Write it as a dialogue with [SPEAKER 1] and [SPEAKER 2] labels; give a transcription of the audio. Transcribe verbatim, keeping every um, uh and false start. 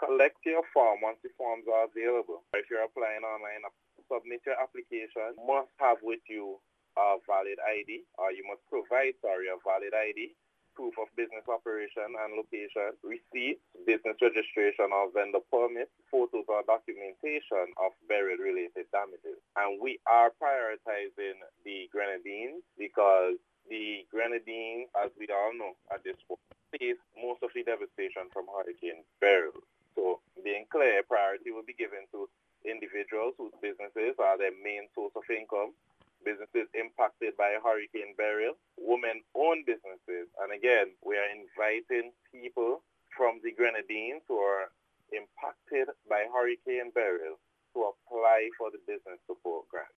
[SPEAKER 1] Collect your form once the forms are available. If you're applying online, submit your application. You must have with you a valid I D, or you must provide, sorry, a valid I D, proof of business operation and location, receipt, business registration or vendor permit, photos or documentation of burial-related damages. And we are prioritizing the Grenadines because the Grenadines, as we all know at this point, face most of the devastation from Hurricane Beryl. So being clear, priority will be given to individuals whose businesses are their main source of income, businesses impacted by Hurricane Beryl, women-owned businesses. And again, we are inviting people from the Grenadines who are impacted by Hurricane Beryl to apply for the business support grant.